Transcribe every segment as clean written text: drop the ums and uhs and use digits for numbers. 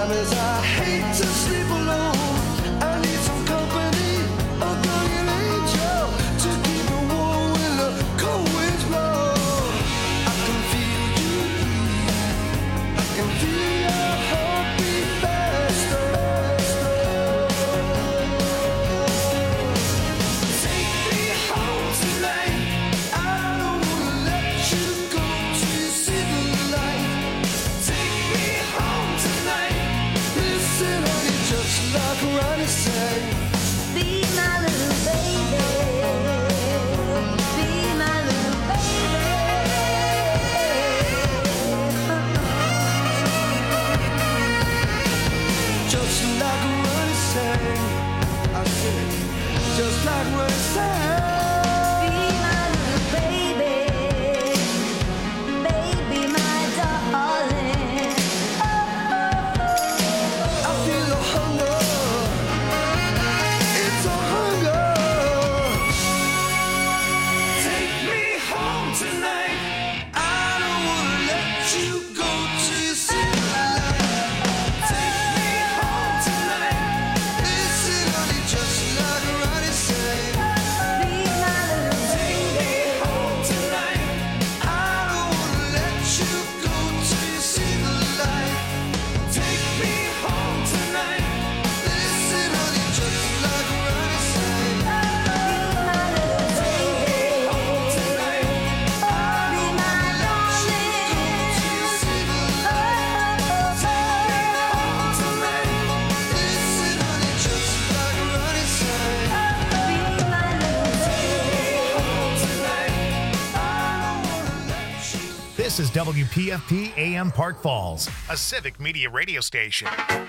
This is WPFP AM Park Falls, a civic media radio station.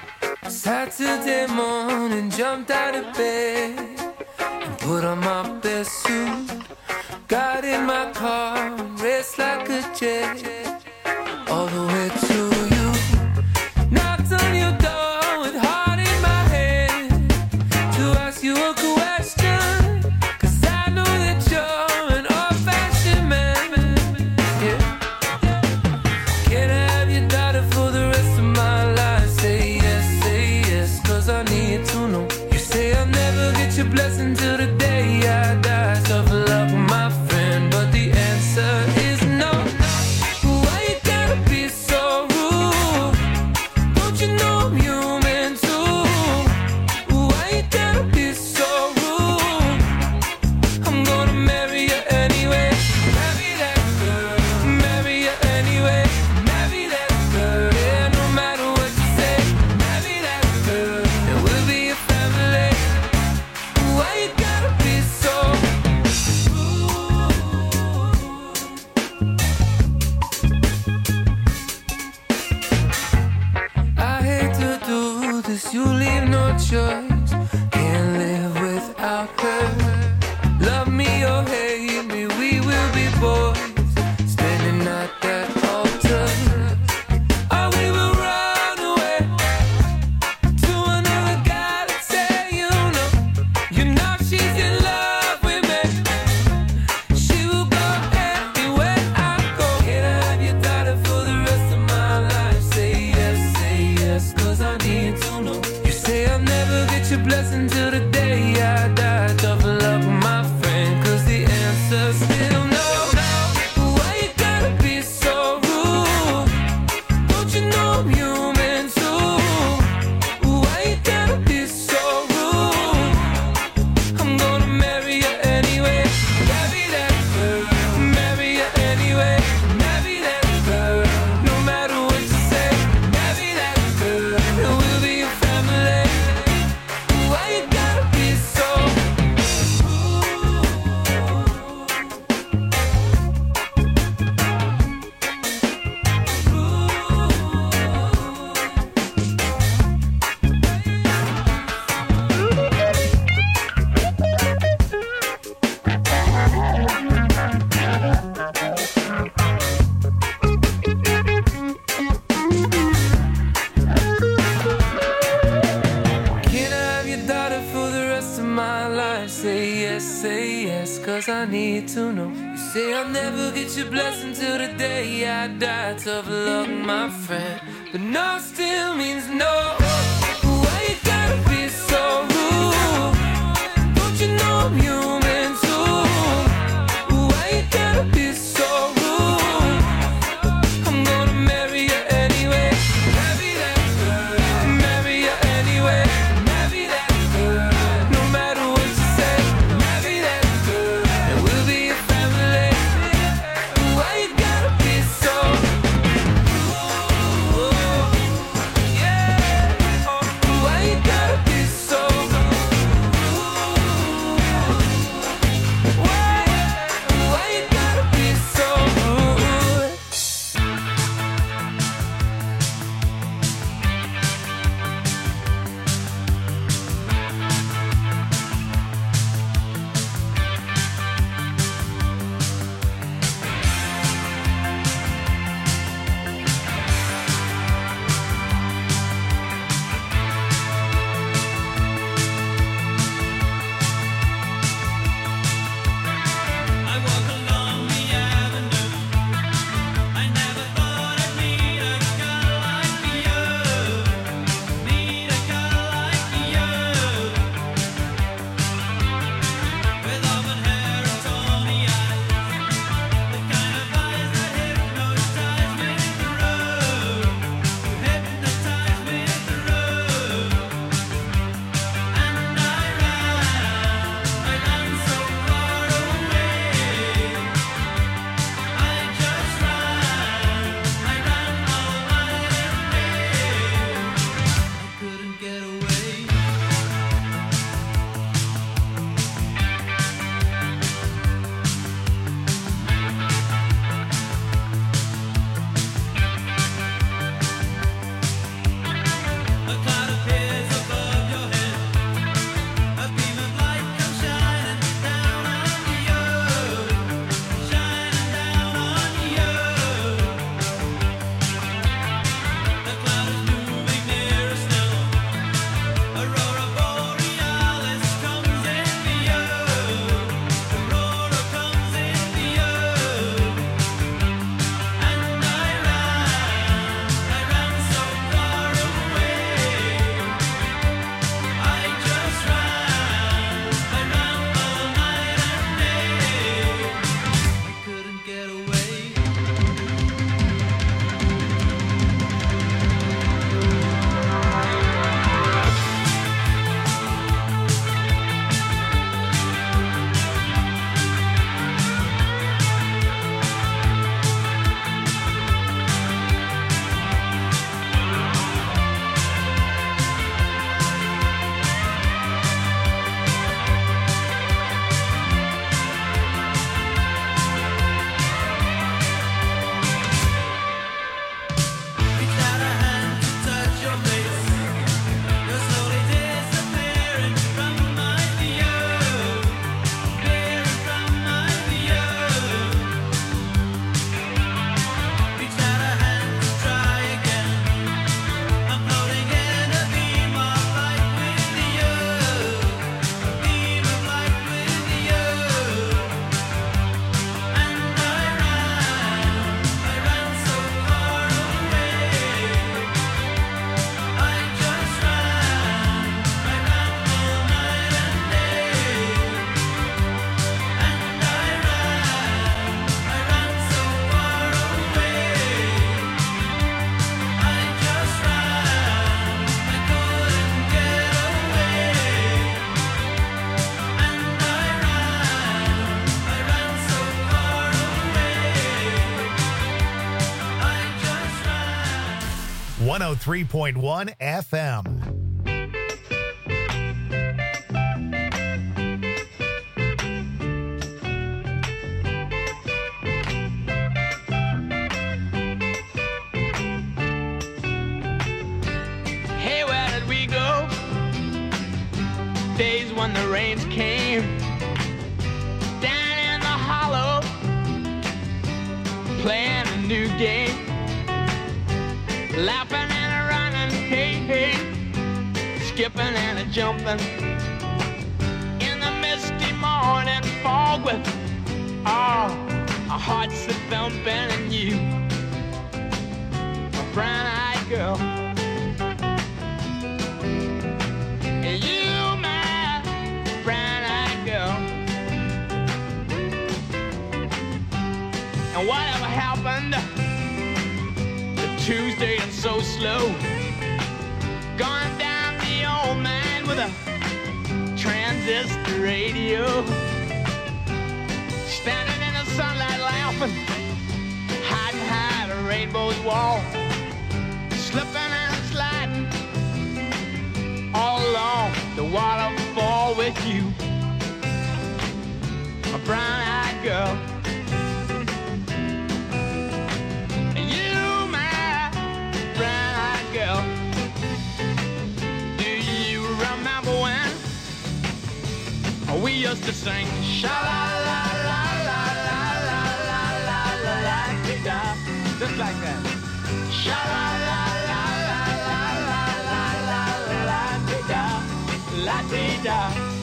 Saturday morning, jumped out of bed and put on my best suit. Got in my car and raced like a jet all the way to you. Knocked on your door with heart in my hand to ask you a question, 'cause I know that you're an old-fashioned man. Yeah. Can I have your daughter for the rest of my life? Say yes, 'cause I need to know. You say I'll never get your blessing till the day I die. Tough luck, my friend, but the answer is no. Why you gotta be so rude? Don't you know I'm human too? Why you gotta be so rude? I'm gonna marry you anyway. Marry that girl. Marry you anyway. Marry that girl. Yeah, no matter what you say. Marry that girl. And we'll be a family. Why you gotta be so I hate to do this, you leave no choice. Can't live without her. Love me or hate me, we will be boys. Standing at that altar. Or we will run away to another guy that say you know she's in love with me. She will go anywhere I go. Can I have your daughter for the rest of my life? Say yes, 'cause I need to know. You say I'll never get your blessing till the day I die. Tough luck, my friend, 'cause the answer's still no. Why you gotta be so rude? Don't you know I'm human too? Why you gotta be so rude? I'm gonna marry you anyway. Marry that girl. Marry you anyway. Marry that girl. No matter what you say. Marry that girl. And we'll be a family. Why you gotta be so Can I have your daughter for the rest of my life? Say yes, 'cause I need to know. You Say I'll never get your blessing till the day I die. Tough luck, my friend, but no still means no. Why you gotta be so rude? Don't you know I'm human too? Why you gotta be so rude? I'm gonna marry you anyway. Marry that girl. Marry you anyway. Marry that girl. No matter what you say. Marry that girl. And we'll be a family. Why you gotta be so rude? Yeah. Why you gotta be so rude? Why you gotta be so rude? I walk along the avenue. I never thought I'd meet a girl like you. Meet a girl like you. With auburn hair and tawny eyes, the kind of eyes that hypnotize me through. You hypnotize me through. And I ran so far away. I just ran all night and day. I couldn't get away. A cloud appears above your head. A beam of light comes shining down on you. Shining down on you. The cloud is moving nearer still. Aurora borealis comes into you. Aurora comes into you. And I ran so far away. I just ran all night and day. I couldn't get away. Reach out a hand to touch your face. You're slowly disappearing from my view. Disappearing from my view. Reach out a hand to try again. I'm floating in a beam of light with you. A beam of light with you. And I ran so far away. I just ran all night and day. And I ran so far away. I just ran, I couldn't get away. And I ran so far away. I just ran. 103.1 FM. Hey, where did we go? Days when the rains came down in the hollow, playing a new game, laughing and running, hey, hey, skipping and jumping in the misty morning fog with all our hearts are thumping and you, a brown-eyed girl. And you, my brown-eyed girl. And whatever happened to Tuesday and so slow, gone down the old man with a transistor radio, standing in the sunlight laughing, hiding behind a rainbow's wall, slipping and sliding all along the waterfall with you, a brown-eyed girl. And you, my brown-eyed girl. Do you remember when we used to sing sha-la-la-la-la-la-la-la-la-la-la-la-la-la-la, just like that. Sha-la-la-la-la-la-la-la-la-la-la-la-la-la-la.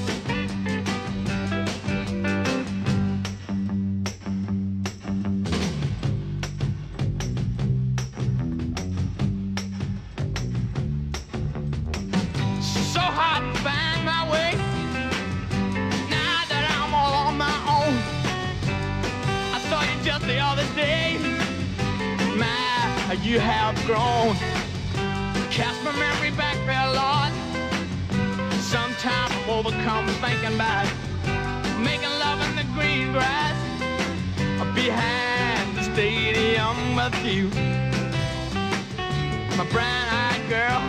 So hard to find my way now that I'm all on my own. I saw you just the other day. My, you have grown. Cast my memory back there, Lord. Sometimes I'm overcome thinking about making love in the green grass behind the stadium with you, my brown-eyed girl.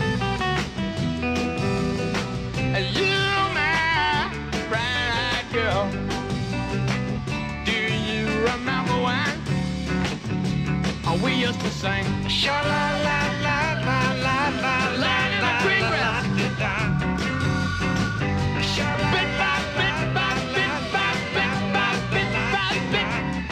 You, my brown-eyed girl. Do you remember when we used to sing sha-la-la-la-la-la-la-la, lying in the green grass, bit by bit by bit by bit by bit by bit,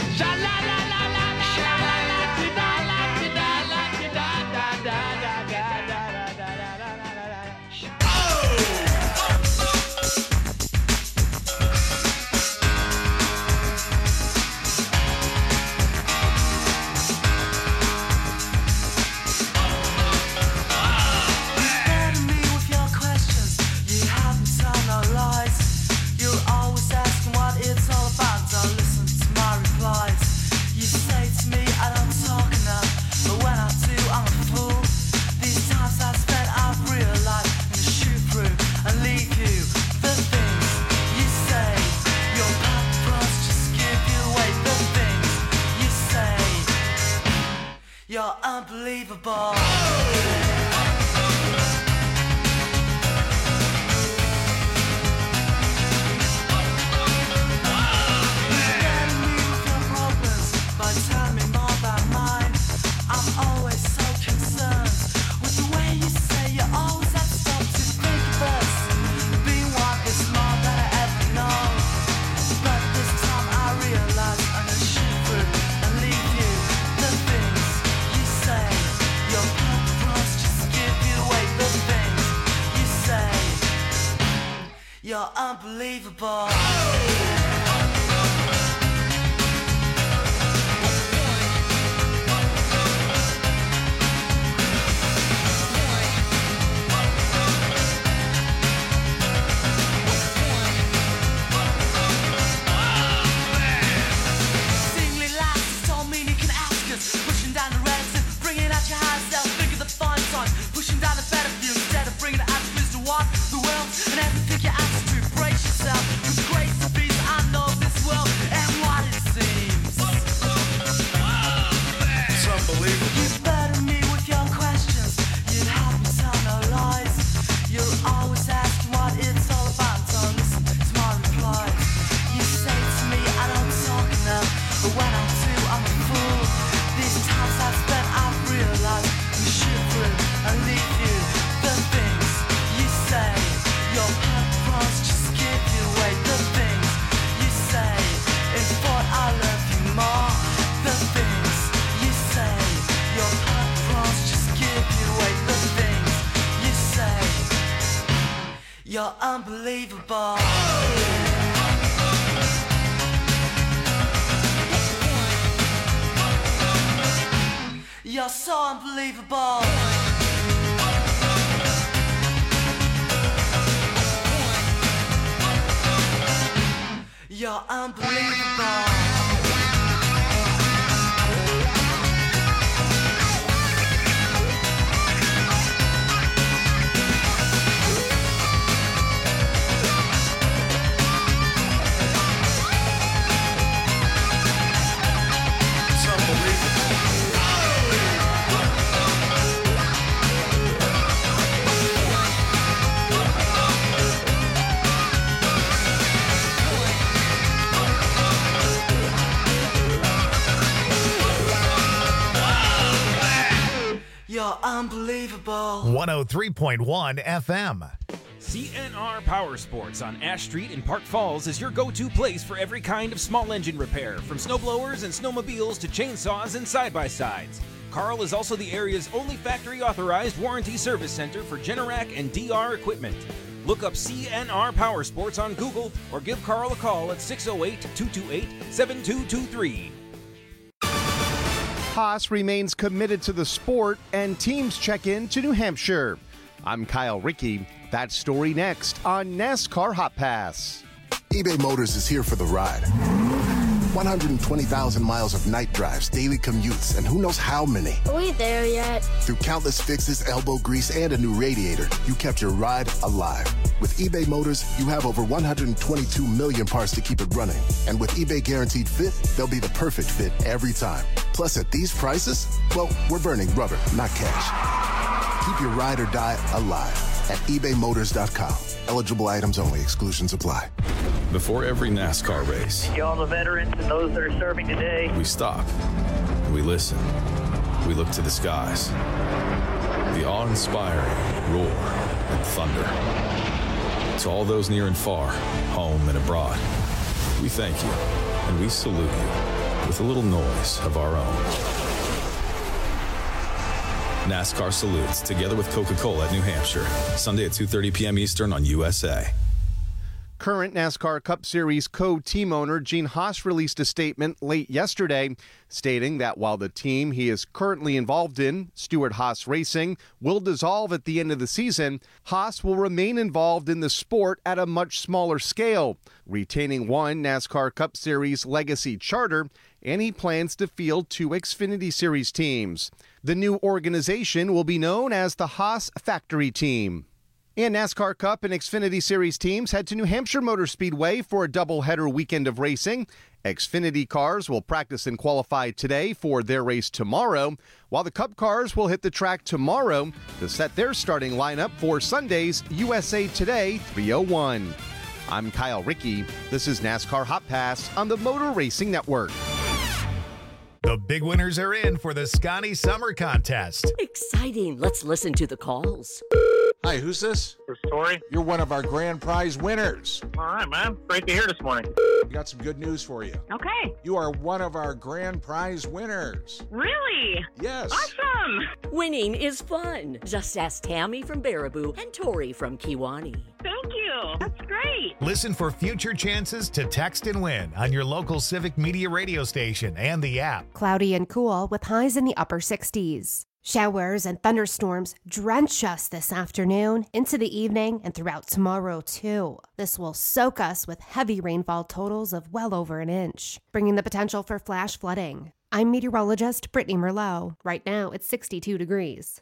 You're unbelievable. You're unbelievable. Singly lights don't mean you can ask us. Pushing down the relative, bringing out your high self. Think of the fun time. Pushing down the better view instead of bringing it out to what the world and everything you ask to brace yourself. With grace to be, I know this world and what it seems. It's unbelievable. You burden me with your questions. You help me tell no lies. You're always asking what it's all about. Don't listen to my replies. You say to me I don't talk enough, but when I do I'm a fool. These times I've spent I've realized we shoot through and leave you. The things you say, your purpose just give you away. The things you say, in thought I love you more. The things you say, your purpose just give you away. The things you say, you're unbelievable. You're so unbelievable. You're unbelievable. You're unbelievable. 103.1 FM. CNR Power Sports on Ash Street in Park Falls is your go-to place for every kind of small engine repair, from snowblowers and snowmobiles to chainsaws and side-by-sides. Carl is also the area's only factory-authorized warranty service center for Generac and DR equipment. Look up CNR Power Sports on Google or give Carl a call at 608-228-7223. Haas remains committed to the sport and teams check in to New Hampshire. I'm Kyle Rickey. That story next on NASCAR Hot Pass. eBay Motors is here for the ride. 120,000 miles of night drives, daily commutes, and who knows how many. Are we there yet? Through countless fixes, elbow grease, and a new radiator, you kept your ride alive. With eBay Motors, you have over 122 million parts to keep it running. And with eBay Guaranteed Fit, they'll be the perfect fit every time. Plus, at these prices, well, we're burning rubber, not cash. Keep your ride or die alive at ebaymotors.com. Eligible items only. Exclusions apply. Before every NASCAR race, to all the veterans and those that are serving today, we stop, we listen, we look to the skies. The awe-inspiring roar and thunder. To all those near and far, home and abroad, we thank you and we salute you with a little noise of our own. NASCAR salutes together with Coca-Cola at New Hampshire, Sunday at 2:30 p.m. Eastern on USA. Current NASCAR Cup Series co-team owner Gene Haas released a statement late yesterday stating that while the team he is currently involved in, Stewart-Haas Racing, will dissolve at the end of the season, Haas will remain involved in the sport at a much smaller scale, retaining one NASCAR Cup Series legacy charter, and he plans to field two Xfinity Series teams. The new organization will be known as the Haas Factory Team. And NASCAR Cup and Xfinity Series teams head to New Hampshire Motor Speedway for a doubleheader weekend of racing. Xfinity cars will practice and qualify today for their race tomorrow, while the Cup cars will hit the track tomorrow to set their starting lineup for Sunday's USA Today 301. I'm Kyle Rickey. This is NASCAR Hot Pass on the Motor Racing Network. The big winners are in for the Scotty Summer Contest. Exciting. Let's listen to the calls. Hi, who's this? for Story. You're one of our grand prize winners. All right, man. Great to hear this morning. We got some good news for you. Okay. You are one of our grand prize winners. Really? Yes. Awesome. Winning is fun. Just ask Tammy from Baraboo and Tori from Kiwani. Thank you. That's great. Listen for future chances to text and win on your local Civic Media radio station and the app. Cloudy and cool with highs in the upper 60s. Showers and thunderstorms drench us this afternoon, into the evening, and throughout tomorrow, too. This will soak us with heavy rainfall totals of well over an inch, bringing the potential for flash flooding. I'm meteorologist Brittany Merlot. Right now, it's 62 degrees.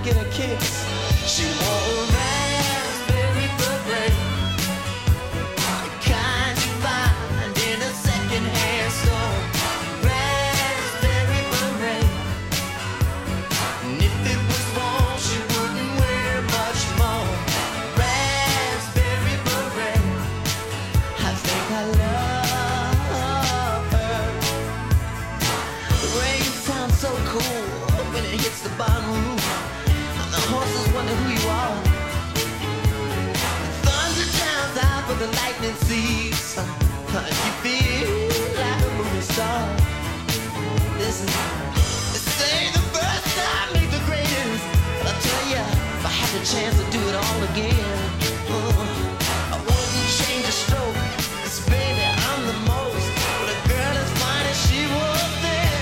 get her kicks. She wore a raspberry beret, the kind you find in a second-hand store. Raspberry beret, and if it was warm, she wouldn't wear much more. Raspberry beret, I think I love her. The rain sounds so cool when it hits the bottom roof. The horses wonder who you are. The thunder drowns out, but the lightning sees. You feel like a movie star. Listen, they say the first time makes the greatest. But I'll tell ya, if I had the chance to do it all again, I wouldn't change a stroke. 'Cause baby, I'm the most. But a girl as fine as she was there.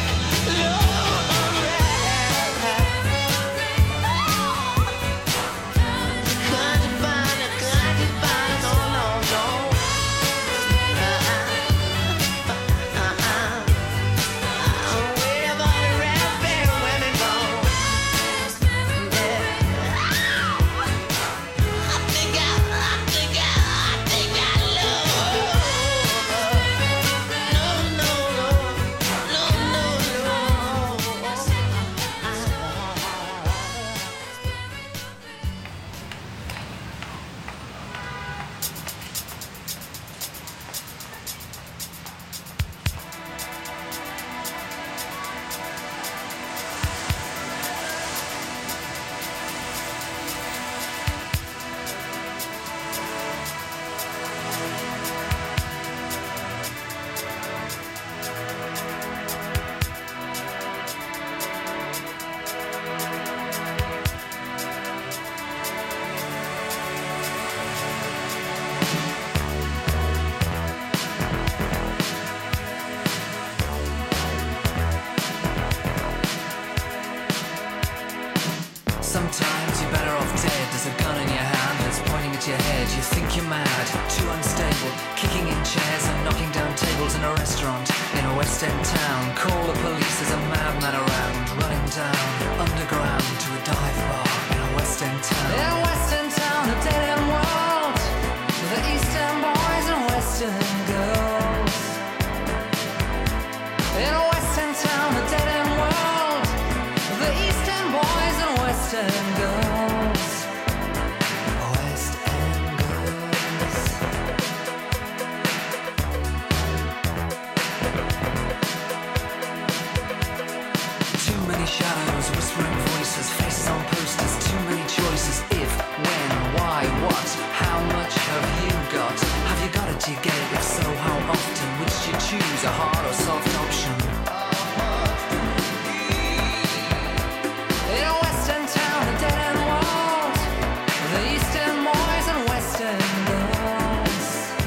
Sometimes you're better off dead. There's a gun in your hand and it's pointing at your head. You think you're mad, too unstable, kicking in chairs and knocking down tables in a restaurant in a West End town. Call the police, there's a madman around, running down underground to a dive bar in a West End town. In a West End town, a dead end world, with the East End boys and West End girls. In a West End town, a dead end world, with the East End boys and West End girls. West End girls. Too many shadows, whispering voices, faces on posters, too many choices. If, when, why, what, how much have you got? Have you got it, do you get it? If so, how often? Which do you choose, a hard or soft option? In a West End town, a dead end world, the East End boys and West End girls.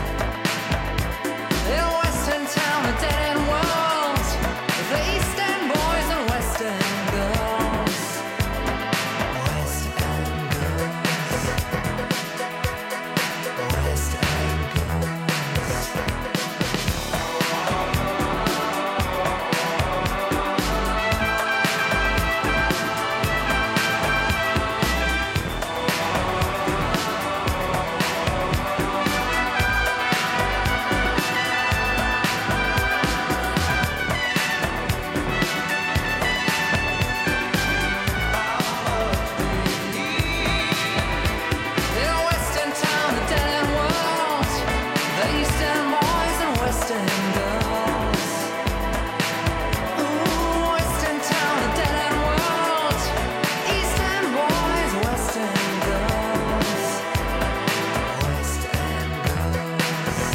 In a West End town, a dead end world, the East End boys and West End girls. West End girls. West End girls. In a West End town, a dead end world, the East End boys and West End girls. Ooh, West End town, a dead end world, East End boys, West End girls. West End girls.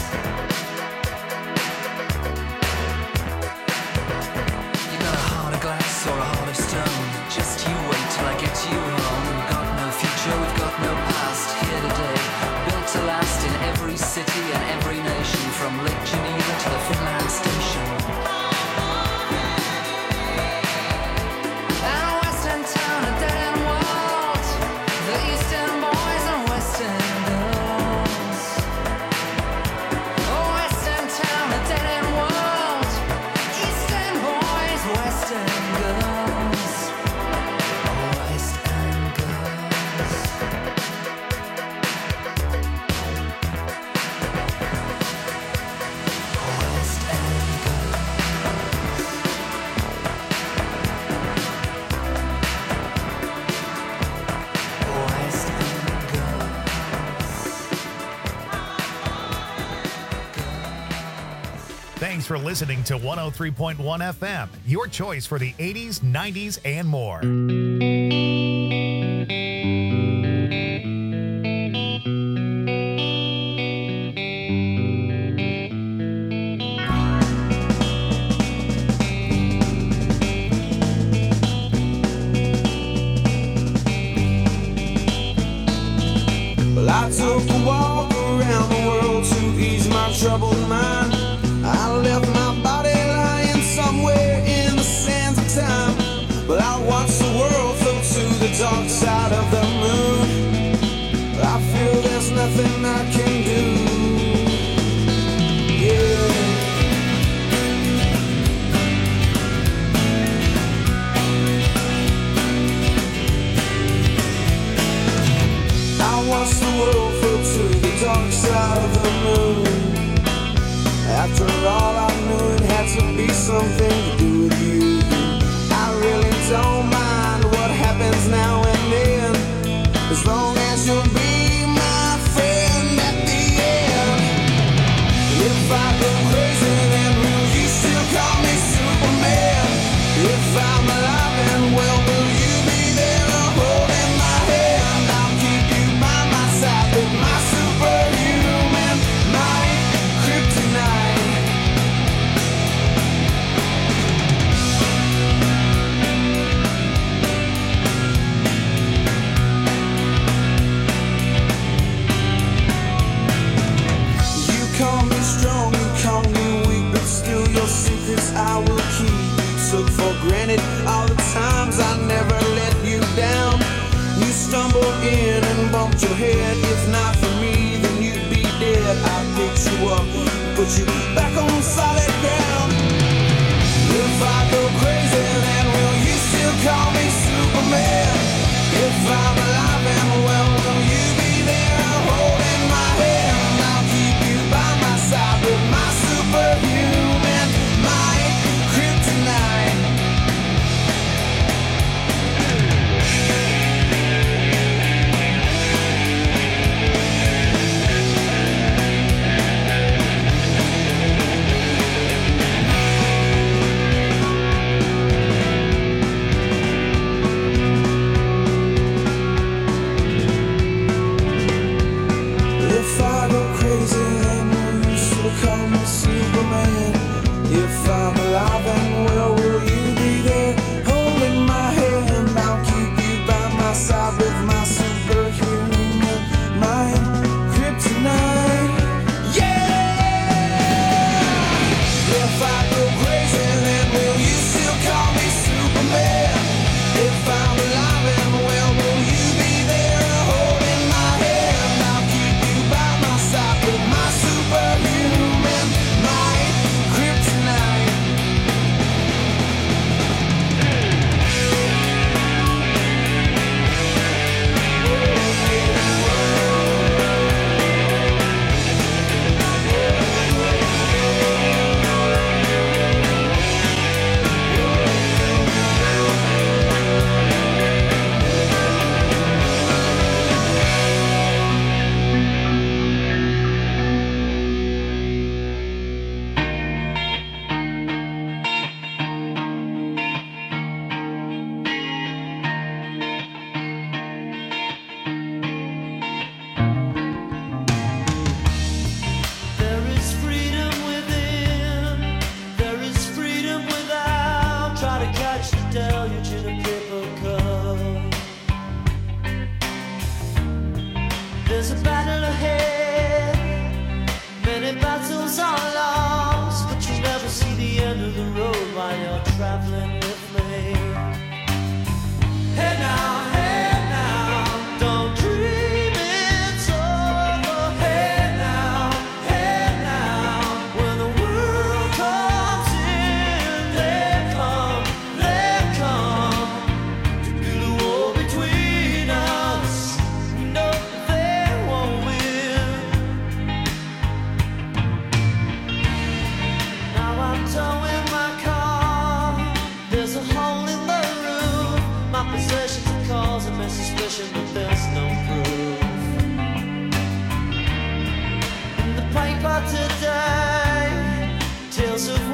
You got a heart of glass or a heart of stone. Just you wait till I get you home. We've got no future, we've got no past. Here today, built to last in every city and every nation, from Lake Geneva to the Finland station. And a West End town, a dead end world, the East End boys and West End girls. Oh, West End town, a dead end world, East End boys, West End girls. for listening to 103.1 FM, your choice for the 80s, 90s, and more. Well, I took a walk around the world to ease my troubled mind. I left my body lying somewhere in the sands of time. But I watched the world float to the dark side of the moon. I feel there's nothing I can do. I watched the world float to the dark side of the moon. After all, I knew it had to be something to do with you. I really don't mind what happens now and then, as long as you'll be my friend at the end. If I go crazy, then will you still call me Superman? If I'm alive and well, will you be there holding my hand? I'll keep you by my side with my superhuman might, kryptonite. You call me strong, you call me weak, but still your secrets I will keep. Took for granted all the times I never let you down. You stumbled in and bumped your head. If not for me, then you'd be dead. I picked you up, put you back on solid ground. If I go crazy, then will you still call me Superman? If I'm alive and well, will you be there holding my hand? I'll keep you by my side with my superhuman might, kryptonite. If I go crazy, then will you still call me Superman? If I'm alive and well, will you be there holding my hand? I'll keep you by my side with my superhuman mind, kryptonite. Yeah! If I go crazy, then will you still call me Superman? If I'm alive and well, will you be there holding my hand? I'll keep you by my side with my superhuman might, kryptonite. There is freedom within, there is freedom without. Try to catch the deluge in a paper cup. There's a battle ahead, many battles are lost, but you never see the end of the road while you're traveling with me. Hey now, don't dream it's over. Hey now, when the world comes in, they come to build a wall between us. No, they won't win. Now I'm towing my car. There's a hole in the roof. My possessions are causing me suspicion, but there's no proof. In the paper today, tales of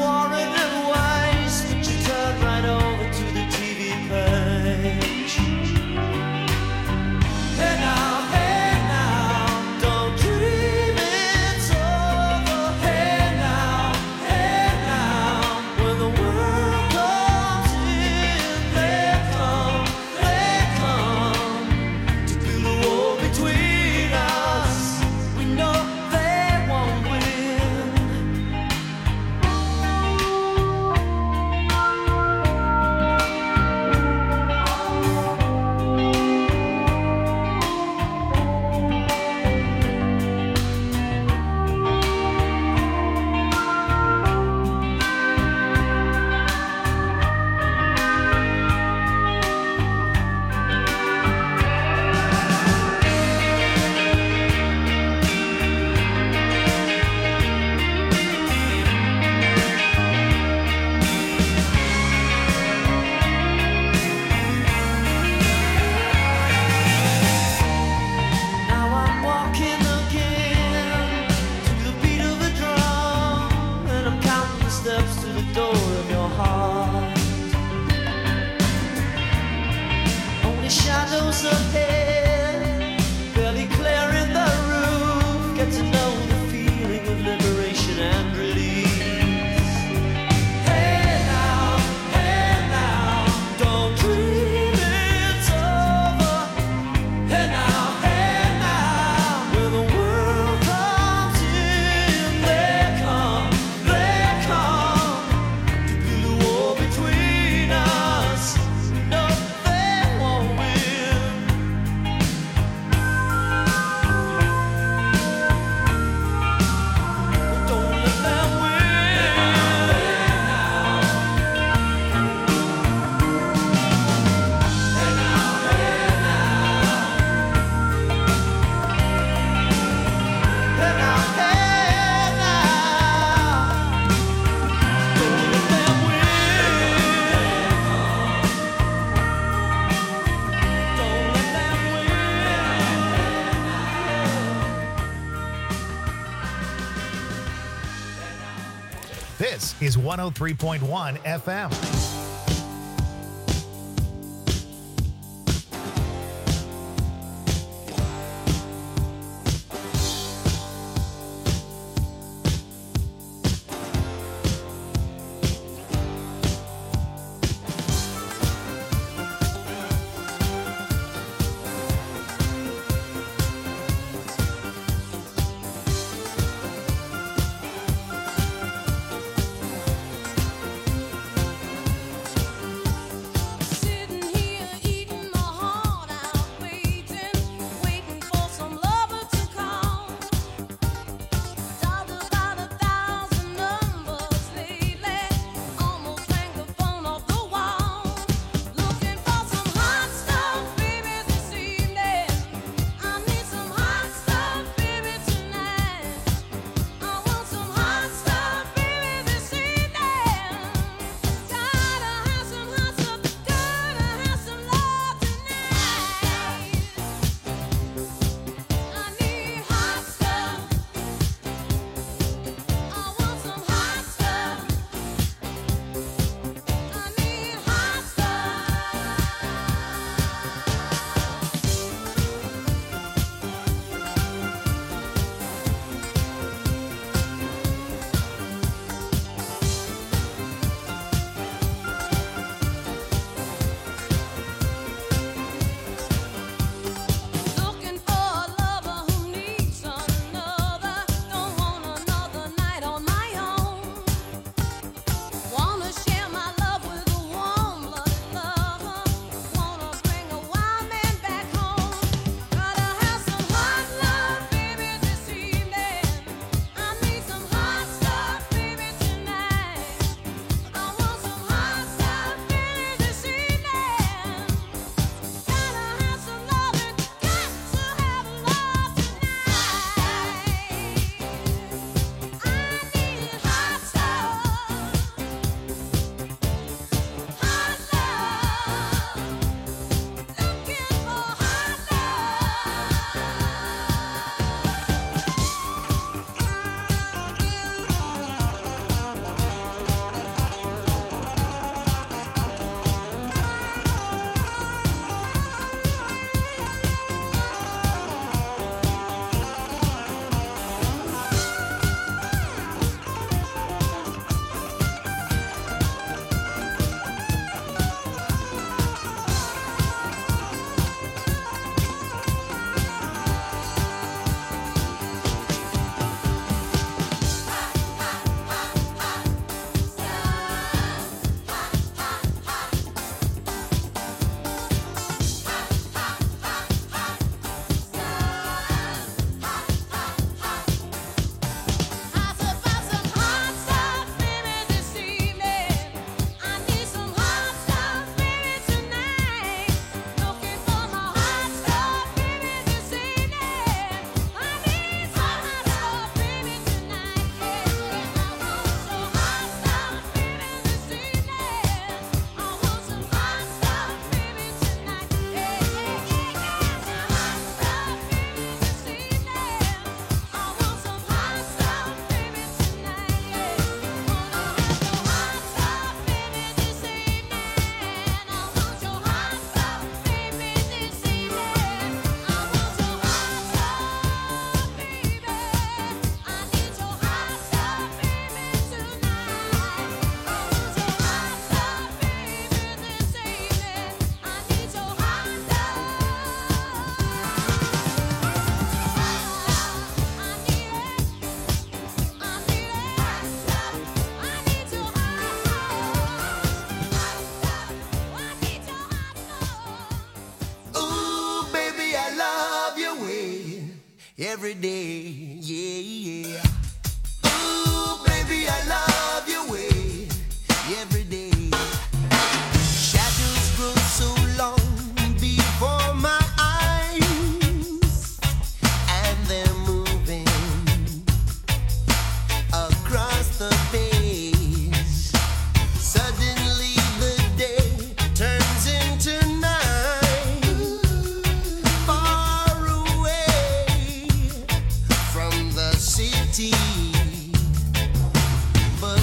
This is 103.1 FM. every day, yeah, yeah. Ooh, baby, I love your way every day. Shadows grow so long before my eyes, and they're moving across the page. Suddenly the day turns into night, far away from the city. But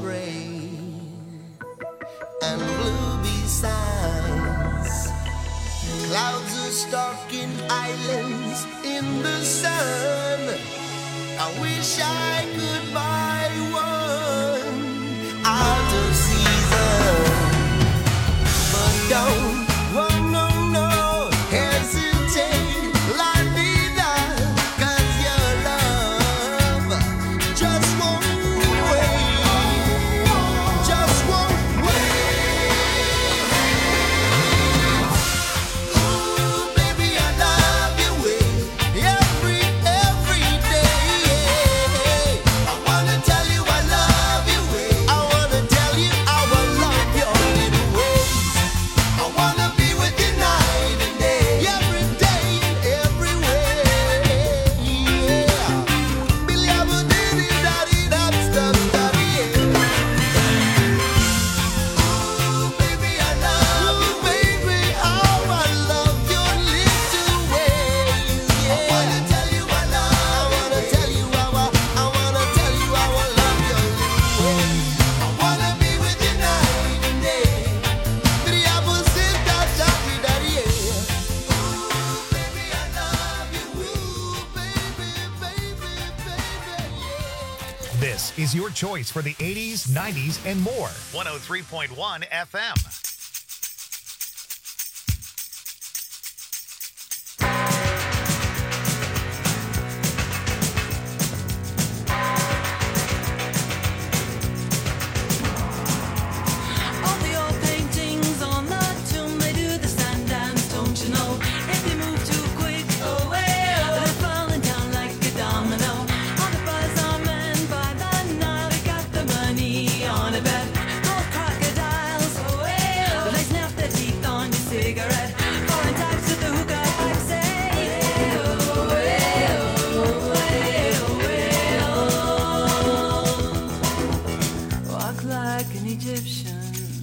rain and blue besides. Clouds are stalking islands in the sun. I wish I could buy one out of season, but don't, oh no, no, hesitate, la vida, 'cause your love just won't wait, just won't wait. Ooh, baby, I love your way every day. I wanna tell you I love your way. I wanna tell you how I love your little ways. I wanna be with you night and day, every day and everywhere. Yeah. Billy, I would do daddy, that stuff, daddy, yeah. Ooh, baby, I love you, baby, how I love your little ways. Yeah. I wanna tell you I wanna tell you how I wanna tell you how I love your little ways. I wanna be with you night and day. Billy, I would sit down, daddy, daddy, yeah. Ooh, baby, I love you. Ooh, baby, baby, yeah. This is your choice for the 80s, 90s, and more. 103.1 FM. All the old paintings on the tomb, they do the stand dance, don't you know? If you move too quick, they're falling down like a domino. All the buzz on men by the Nile, they got the money on a bet. Old crocodiles, they snap their teeth on your cigarette. Foreign types with the hookah pipe say, walk like an Egyptian.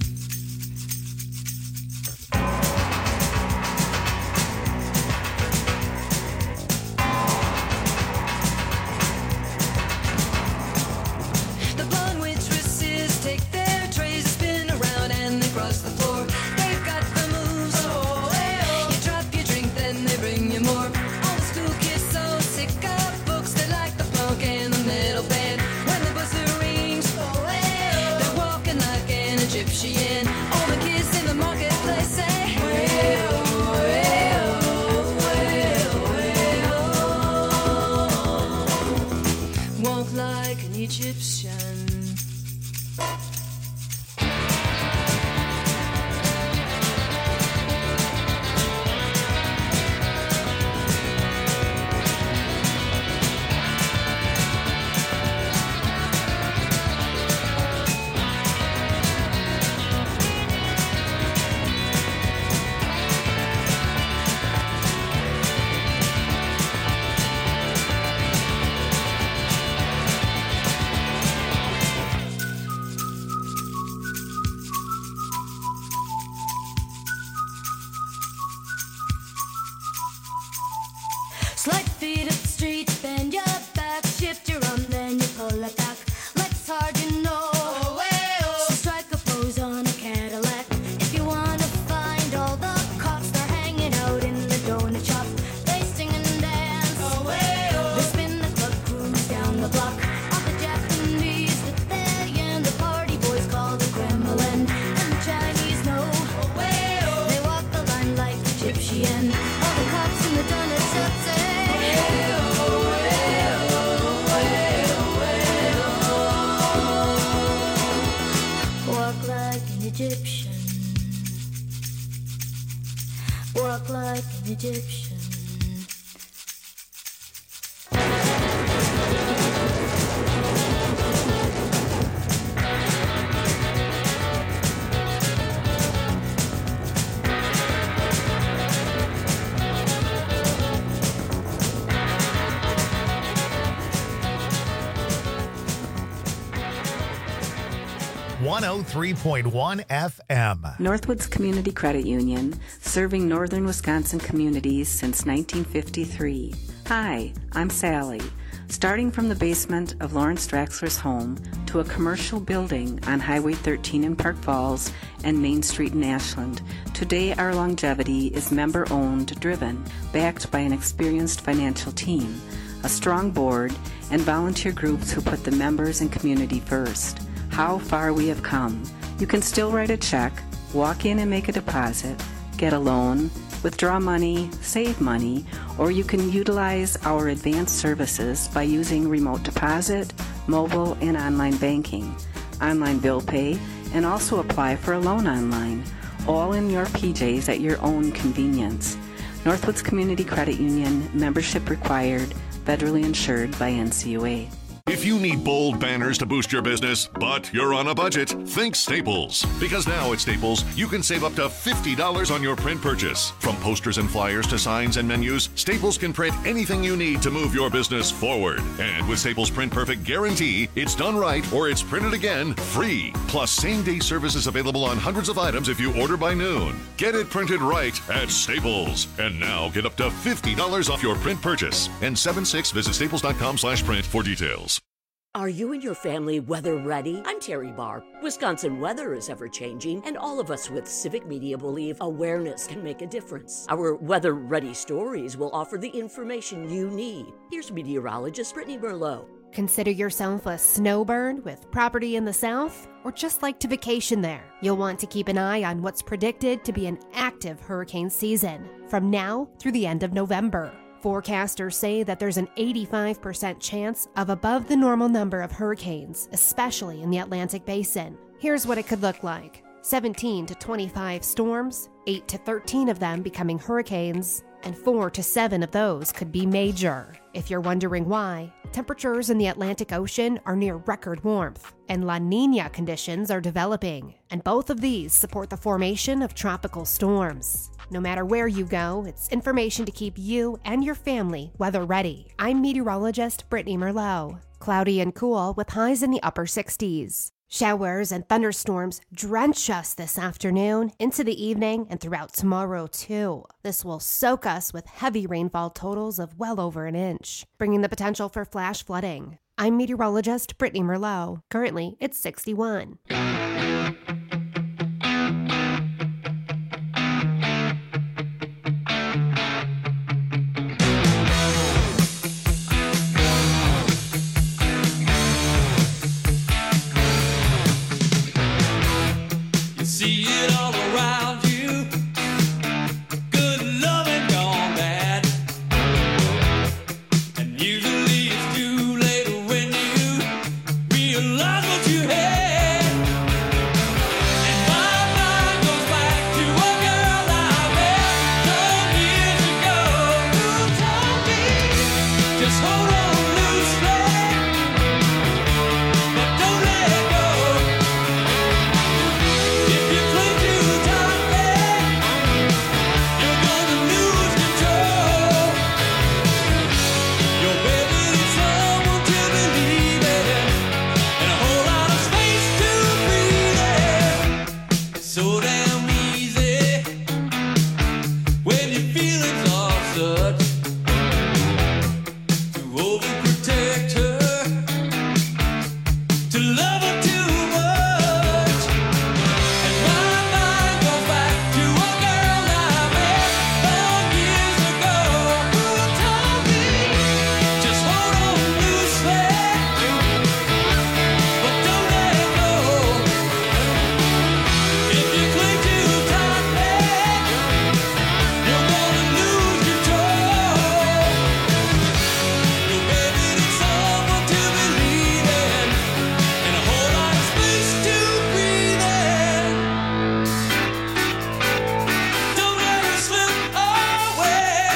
The blonde waitresses take their trays, spin around and they cross the floor. They've got the moves. You drop your drink, then they bring you more. All the school kids so sick of books, they like the punk and the metal band. When the buzzer rings, they're walking like an Egyptian. All the kids in the marketplace say, walk like an Egyptian. Slide feet up the street, bend your back, shift your arm, then you pull it back. Life's hard, you know. So strike a pose on a Cadillac. If you wanna find all the cops, they're hanging out in the donut shop. They sing and dance. They spin the club, cruise down the block. All the Japanese with their yen, the party boys call the Kremlin, and the Chinese know. They walk the line like Egyptian. All the cops in the donut shop say, walk like an Egyptian. Walk like an Egyptian. .1 FM. Northwoods Community Credit Union, serving northern Wisconsin communities since 1953. Hi, I'm Sally. Starting from the basement of Lawrence Draxler's home to a commercial building on Highway 13 in Park Falls and Main Street in Ashland, today our longevity is member-owned, driven, backed by an experienced financial team, a strong board, and volunteer groups who put the members and community first. How far we have come. You can still write a check, walk in and make a deposit, get a loan, withdraw money, save money, or you can utilize our advanced services by using remote deposit, mobile, and online banking, online bill pay, and also apply for a loan online, all in your PJs at your own convenience. Northwoods Community Credit Union, membership required, federally insured by NCUA. If you need bold banners to boost your business, but you're on a budget, think Staples. Because now at Staples, you can save up to $50 on your print purchase. From posters and flyers to signs and menus, Staples can print anything you need to move your business forward. And with Staples Print Perfect Guarantee, it's done right or it's printed again free. Plus, same-day service is available on hundreds of items if you order by noon. Get it printed right at Staples. And now get up to $50 off your print purchase. N76, visit staples.com/print for details. Are you and your family weather ready? I'm Terry Barr. Wisconsin weather is ever changing, and all of us with Civic Media believe awareness can make a difference. Our weather ready stories will offer the information you need. Here's meteorologist Brittany Merlot. Consider yourself a snowbird with property in the south, or just like to vacation there. You'll want to keep an eye on what's predicted to be an active hurricane season from now through the end of November. Forecasters say that there's an 85% chance of above the normal number of hurricanes, especially in the Atlantic Basin. Here's what it could look like. 17 to 25 storms, 8 to 13 of them becoming hurricanes, and 4 to 7 of those could be major. If you're wondering why, temperatures in the Atlantic Ocean are near record warmth, and La Niña conditions are developing, and both of these support the formation of tropical storms. No matter where you go, it's information to keep you and your family weather ready. I'm meteorologist Brittany Merlot. Cloudy and cool with highs in the upper 60s. Showers and thunderstorms drench us this afternoon, into the evening, and throughout tomorrow, too. This will soak us with heavy rainfall totals of well over an inch, bringing the potential for flash flooding. I'm meteorologist Brittany Merlot. Currently, it's 61. See it all around you. Good loving gone bad. And usually it's too late when you realize what you had. And my mind goes back to a girl I met 12 years ago who told me, just hold on loosely, but don't let go. If you cling too tightly, you're gonna lose control. Your baby needs someone to believe in, and a whole lot of space to breathe in. It's so damn easy when your feelings are such to overprotect her, to love her too much. And my mind goes back to a girl I met 12 years ago who told me, just hold on loosely, but don't let go. If you cling too tightly, you're gonna lose control. Your baby needs someone to believe in, and a whole lot of space to breathe in. Don't let it slip away.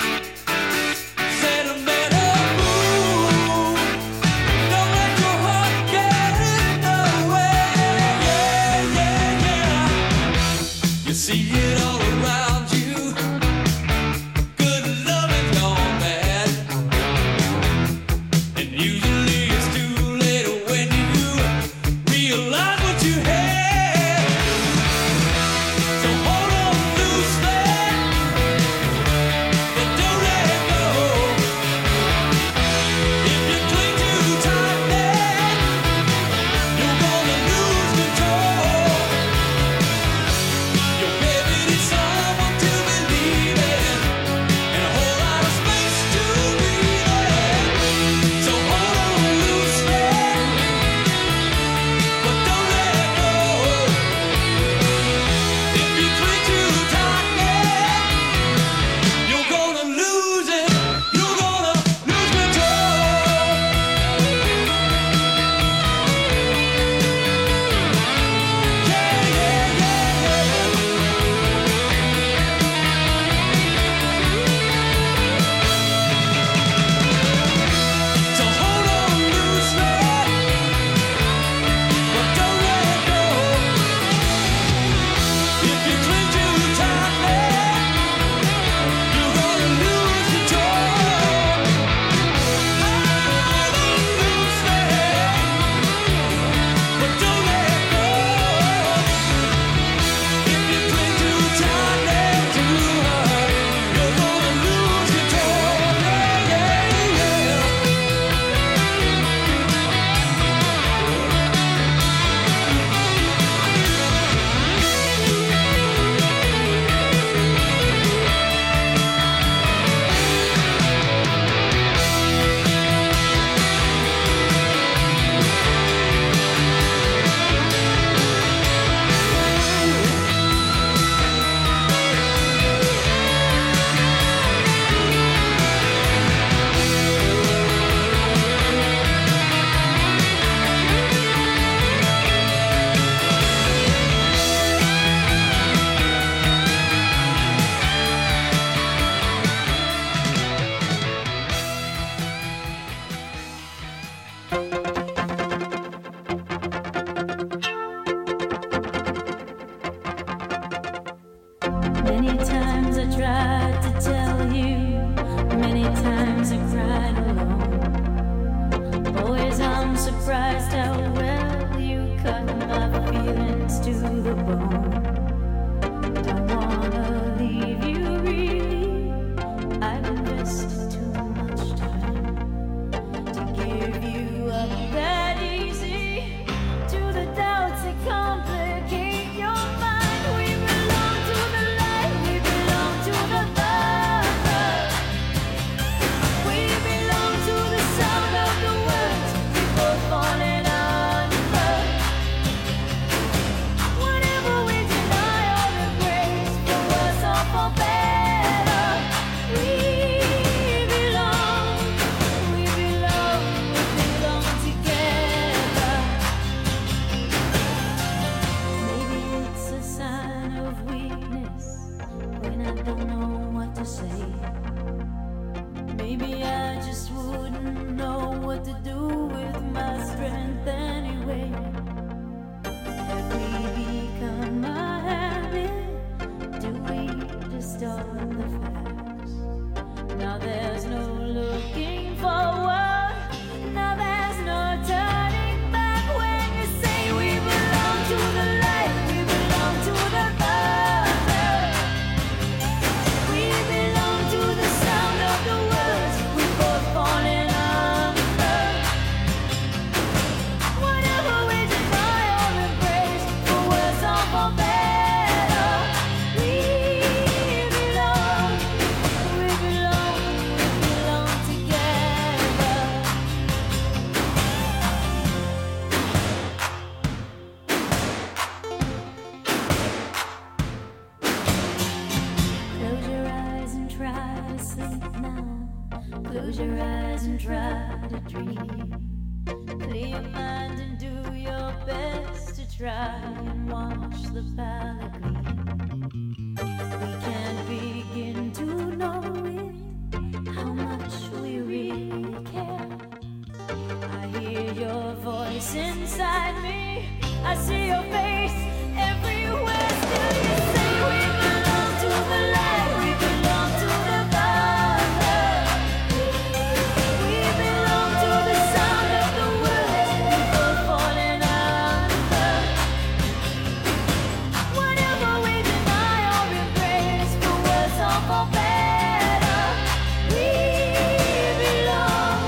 Sentimental mood. Don't let your heart get in the way. Yeah, yeah, yeah. You see it all around you. Good loving's gone bad. And usually it's too late when you realize what you had. So hold on loosely, but don't let go. If Many times I tried to tell you, many times I cried alone. Always I'm surprised how well you cut my feelings to the bone. Don't wanna leave you really, I've invested too much time to give you up that easy to the doubts that complicate your mind. We belong to the light, we belong to the thunder. We belong to the sound of the words we both falling under. Whatever we deny or embrace, for worse or for better, we belong together. Maybe it's a sign of weakness when I don't know what to say. Maybe I just wouldn't know what to do with my strength anyway. Have we become a habit? Do we distort the facts? Now there's no looking forward. Now there's no turning back when you say we belong to the light, we belong to the thunder. We belong to the sound of the words we both falling under. Whatever we deny or embrace, for worse or for better, we belong together. Close your eyes and try to sleep now. Close your eyes and try to dream. Clear your mind and do your best to try and watch the palette gleam. We can't begin to know it, how much we really care. I hear your voice inside me, I see your face everywhere. Still you say we belong to the light, we belong to the thunder. We belong to the sound of the words we both falling under. Whatever we deny or embrace, for worse or for better, we belong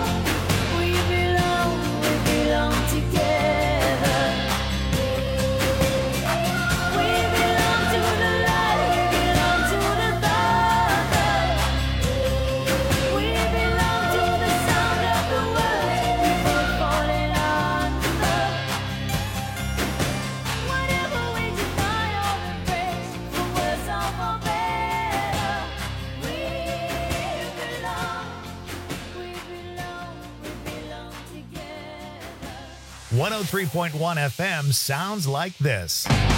together. We belong to the light, we belong to the thunder. We belong to the sound of the words we both falling under. Whatever we deny or embrace, for worse or for better, we belong together. 103.1 FM sounds like this.